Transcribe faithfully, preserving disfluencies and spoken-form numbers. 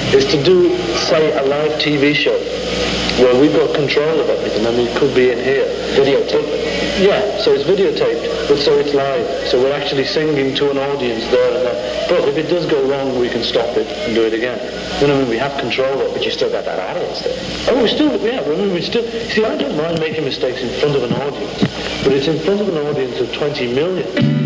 is to do, say, a live T V show where we've got control of everything. I mean, it could be in here. Videotaped? Yeah, so it's videotaped, but so it's live. So we're actually singing to an audience there and there. But if it does go wrong, we can stop it and do it again. You know what I mean? We have control of it. But you still got that audience there. Oh, we still, yeah, remember, we still, see, I don't mind making mistakes in front of an audience, but it's in front of an audience of twenty million.